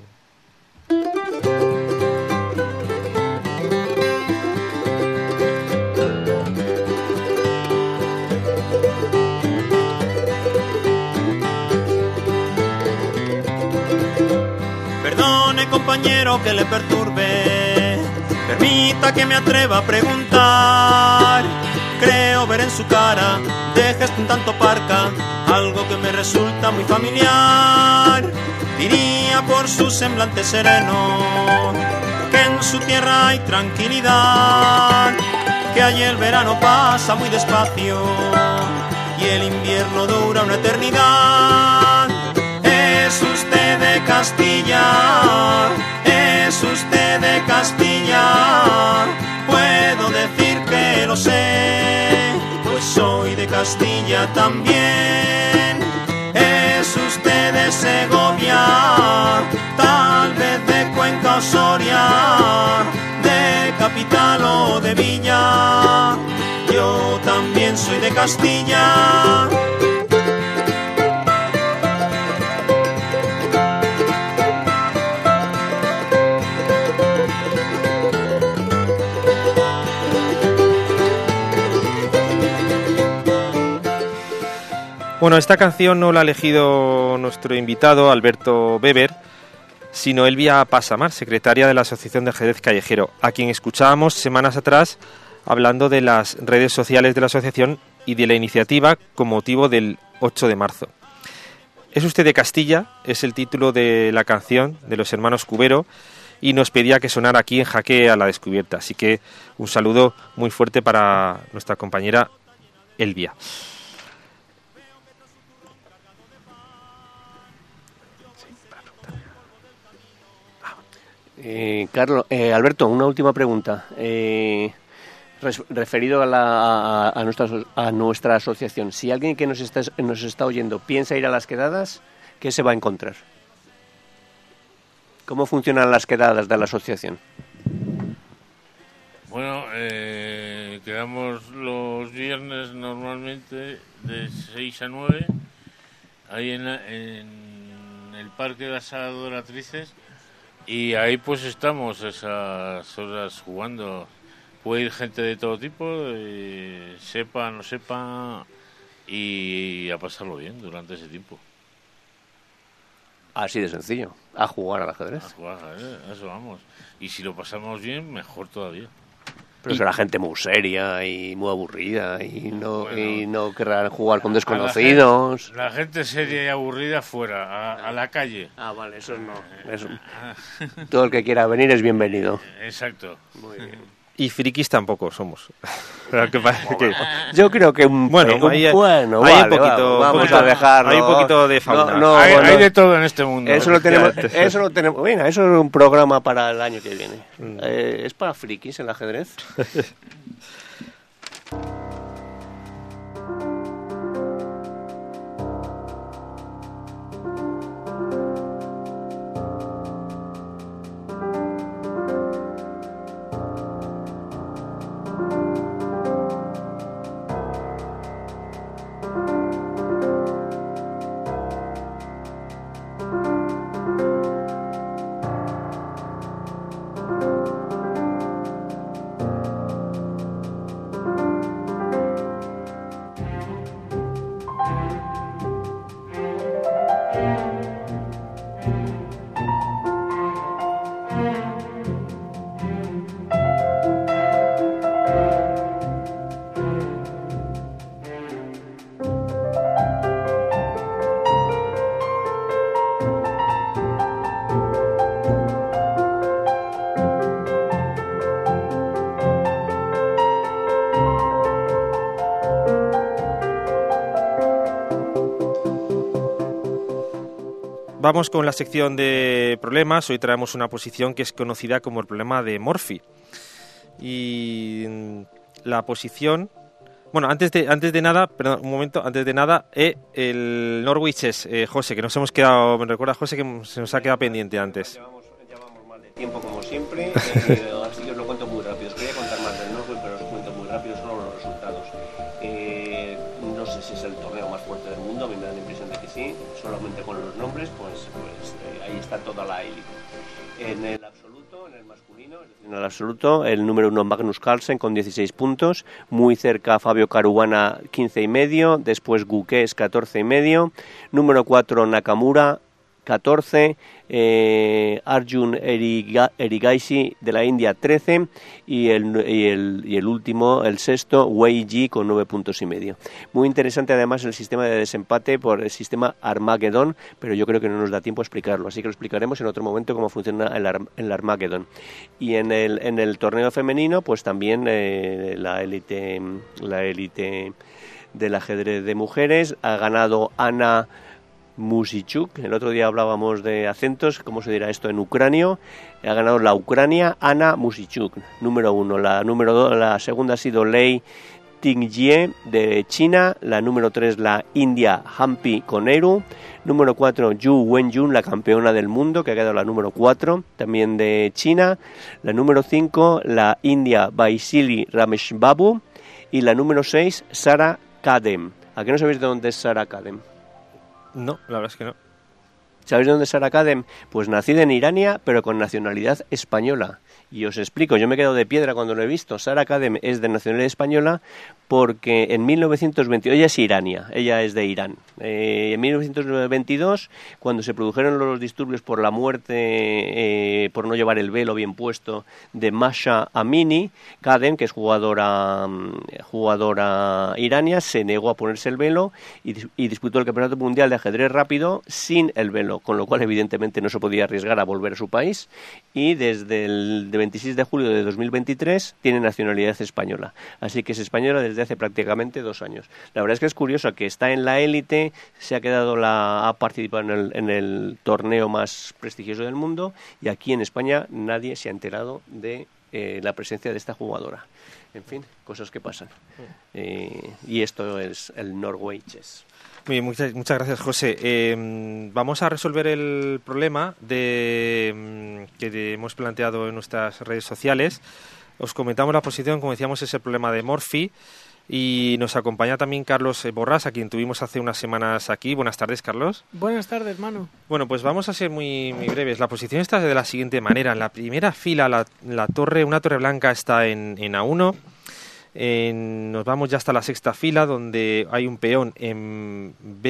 Perdone, compañero, que le perturbe, permita que me atreva a preguntar. Creo ver en su cara, de gesto un tanto parca, algo que me resulta muy familiar. Diría por su semblante sereno que en su tierra hay tranquilidad, que allí el verano pasa muy despacio y el invierno dura una eternidad. Es usted de Castilla, es usted de Castilla, puedo decir que lo sé, pues soy de Castilla también. Es usted de Segovia, tal vez de Cuenca o Soria, de capital o de villa, yo también soy de Castilla. Bueno, esta canción no la ha elegido nuestro invitado, Alberto Weber, sino Elvia Pasamar, secretaria de la Asociación de Ajedrez Callejero, a quien escuchábamos semanas atrás hablando de las redes sociales de la asociación y de la iniciativa con motivo del 8 de marzo. Es usted de Castilla, es el título de la canción de los hermanos Cubero, y nos pedía que sonara aquí en Jaque a la Descubierta. Así que un saludo muy fuerte para nuestra compañera Elvia. Alberto, una última pregunta. Referido a nuestra asociación, si alguien que nos está oyendo piensa ir a las quedadas, ¿qué se va a encontrar? ¿Cómo funcionan las quedadas de la asociación? Bueno, quedamos los viernes normalmente de 6 a 9, ahí en el Parque de las Adoratrices. Y ahí pues estamos esas horas jugando. Puede ir gente de todo tipo, sepa, no sepa, y a pasarlo bien durante ese tiempo. Así de sencillo, a jugar al ajedrez. A jugar al ajedrez, a eso vamos. Y si lo pasamos bien, mejor todavía. Pero es la gente muy seria y muy aburrida y no querrán jugar con desconocidos. La gente seria y aburrida fuera, a la calle. Ah, vale, eso no. Eso. Todo el que quiera venir es bienvenido. Exacto. Muy bien. Y frikis tampoco somos. Yo creo que hay un poquito de fauna. Hay de todo en este mundo. Eso lo tenemos. Bueno, eso es un programa para el año que viene. ¿Es para frikis el ajedrez? Vamos con la sección de problemas. Hoy traemos una posición que es conocida como el problema de Morphy. Y la posición... Bueno, antes de nada, perdón, un momento, antes de nada, el Norwich es, José, que nos hemos quedado, me recuerda José que se nos ha quedado pendiente antes. Llevamos mal de tiempo como siempre, así que os lo cuento muy rápido. Os quería contar más del Norwich, pero os lo cuento muy rápido, solo los resultados. No sé si es el torneo más fuerte del mundo, a mí me da la impresión de que sí, solamente con los nombres, pues ahí está toda la élite. En el absoluto, en el masculino, es decir, en el absoluto, el número 1 Magnus Carlsen con 16 puntos, muy cerca Fabio Caruana 15,5, después Guqués 14,5, número 4 Nakamura 14, Arjun Erigaisi de la India 13 y el último, el sexto, Wei Ji con 9,5 puntos. Muy interesante además el sistema de desempate por el sistema Armageddon, pero yo creo que no nos da tiempo a explicarlo, así que lo explicaremos en otro momento cómo funciona el Armageddon. Y en el torneo femenino, pues también la élite del ajedrez de mujeres ha ganado Ana Musichuk. El otro día hablábamos de acentos, ¿cómo se dirá esto en ucranio? Ha ganado la Ucrania Ana Musichuk, número 1. La número 2, la segunda ha sido Lei Tingjie de China. La número 3, la India Hampi Koneru. Número 4, Yu Wenjun, la campeona del mundo, que ha quedado la número 4, también de China. La número 5, la India Vaisili Rameshbabu. Y la número 6, Sara Kadem. ¿A qué no sabéis de dónde es Sara Kadem? No, la verdad es que no. ¿Sabéis de dónde es Sara Kadem? Pues nacida en Irania, pero con nacionalidad española. Y os explico, yo me he quedado de piedra cuando lo he visto. Sara Kadem es de nacionalidad española porque en 1922, ella es irania, ella es de Irán. En 1922, cuando se produjeron los disturbios por la muerte, por no llevar el velo bien puesto, de Masha Amini, Kadem, que es jugadora irania, se negó a ponerse el velo y disputó el Campeonato Mundial de Ajedrez Rápido sin el velo, con lo cual evidentemente no se podía arriesgar a volver a su país, y desde el 26 de julio de 2023 tiene nacionalidad española. Así que es española desde hace prácticamente 2 años. La verdad es que es curioso que está en la élite, ha participado en el torneo más prestigioso del mundo, y aquí en España nadie se ha enterado de la presencia de esta jugadora. En fin, cosas que pasan. Y esto es el Norway Chess. Muy bien, muchas gracias, José. Vamos a resolver el problema que hemos planteado en nuestras redes sociales. Os comentamos la posición, como decíamos, es el problema de Morphy, y nos acompaña también Carlos Borrás, a quien tuvimos hace unas semanas aquí. Buenas tardes, Carlos. Buenas tardes, Manu. Bueno, pues vamos a ser muy breves. La posición está de la siguiente manera. En la primera fila, una torre blanca está en A1. Nos vamos ya hasta la sexta fila, donde hay un peón en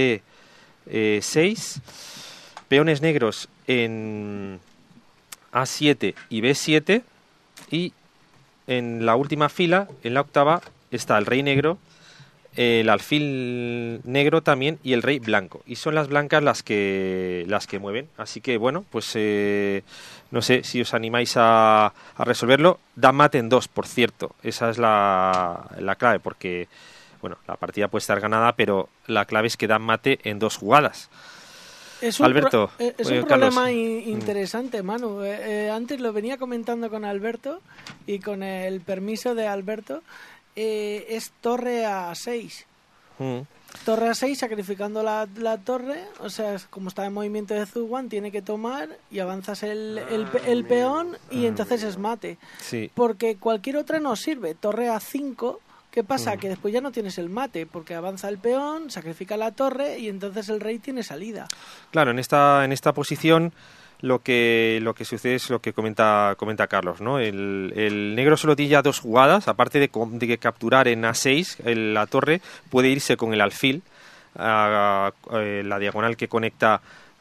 B6, peones negros en A7 y B7, y en la última fila, en la octava, está el rey negro, el alfil negro también y el rey blanco. Y son las blancas las que mueven. Así que, bueno, pues no sé si os animáis a resolverlo. Da mate en 2, por cierto. Esa es la clave, porque, bueno, la partida puede estar ganada, pero la clave es que da mate en 2 jugadas. Alberto. Es un problema interesante, Manu. Antes lo venía comentando con Alberto, y con el permiso de Alberto, es torre a 6. Torre a 6, sacrificando la torre, o sea, como está en movimiento de Zuwan, tiene que tomar y avanzas el peón, y entonces es mate. Sí. Porque cualquier otra no sirve. Torre a 5, ¿qué pasa? Que después ya no tienes el mate, porque avanza el peón, sacrifica la torre y entonces el rey tiene salida. Claro, en esta posición lo que sucede es lo que comenta Carlos, ¿no? El negro solo tiene ya 2 jugadas, aparte de capturar en A6 la torre, puede irse con el alfil a la diagonal que conecta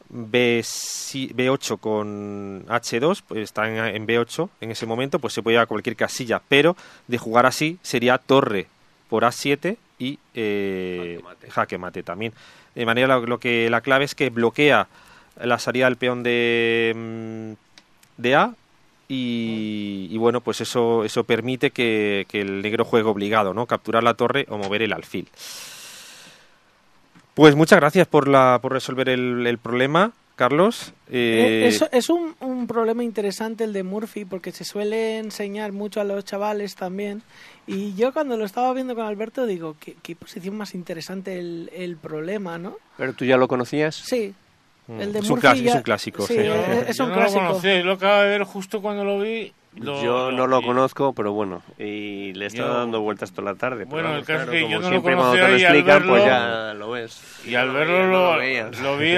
B8 con H2, pues está en B8 en ese momento, pues se puede ir a cualquier casilla, pero de jugar así sería torre por A7 y jaque mate también. De manera la clave es que bloquea la salida del peón de A, y bueno, pues eso permite que el negro juegue obligado, ¿no? Capturar la torre o mover el alfil. Pues muchas gracias por resolver el problema, Carlos. Es un un problema interesante el de Murphy, porque se suele enseñar mucho a los chavales también. Y yo cuando lo estaba viendo con Alberto digo, qué posición más interesante el problema, ¿no? ¿Pero tú ya lo conocías? Sí. El de es Murphy un clásico. Sí, Sí. es un Yo no clásico. lo conocía, yo lo acabo de ver justo cuando lo vi. Yo no lo conozco, pero bueno, y le he estado dando vueltas toda la tarde. Bueno, pero el caso es que como yo no lo siempre cuando te conocía lo y al explican, pues verlo- ya lo ves. Y al verlo lo vi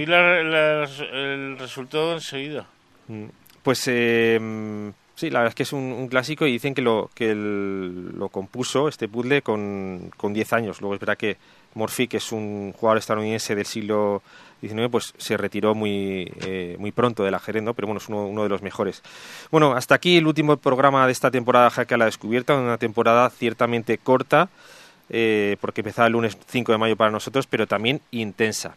el resultado enseguida. Pues sí, la verdad es que es un clásico y dicen que lo compuso este puzzle con 10 años. Luego es verdad que Murphy, que es un jugador estadounidense del siglo XIX, pues se retiró muy pronto del ajedrez, ¿no? Pero bueno, es uno de los mejores. Bueno, hasta aquí el último programa de esta temporada Jaque a la Descubierta, una temporada ciertamente corta, porque empezaba el lunes 5 de mayo para nosotros, pero también intensa.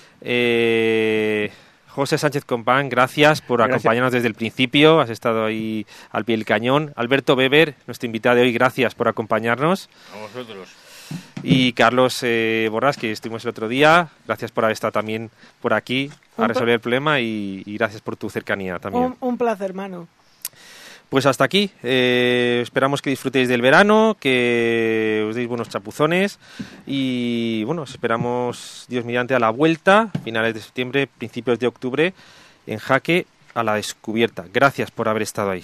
José Sánchez Compán, gracias por acompañarnos desde el principio, has estado ahí al pie del cañón. Alberto Weber, nuestro invitado de hoy, gracias por acompañarnos. A vosotros. Y Carlos Borrás, que estuvimos el otro día, gracias por haber estado también por aquí a resolver el problema y gracias por tu cercanía también. Un placer, hermano. Pues hasta aquí, esperamos que disfrutéis del verano, que os deis buenos chapuzones y bueno, os esperamos, Dios mediante, a la vuelta, finales de septiembre, principios de octubre, en Jaque a la Descubierta. Gracias por haber estado ahí.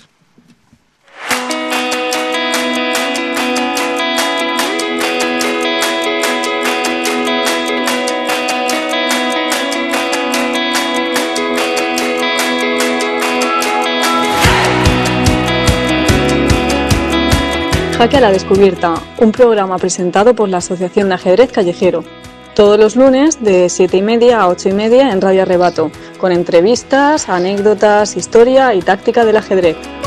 Jaque a la Descubierta, un programa presentado por la Asociación de Ajedrez Callejero. Todos los lunes de 7:30 a 8:30 en Radio Arrebato, con entrevistas, anécdotas, historia y táctica del ajedrez.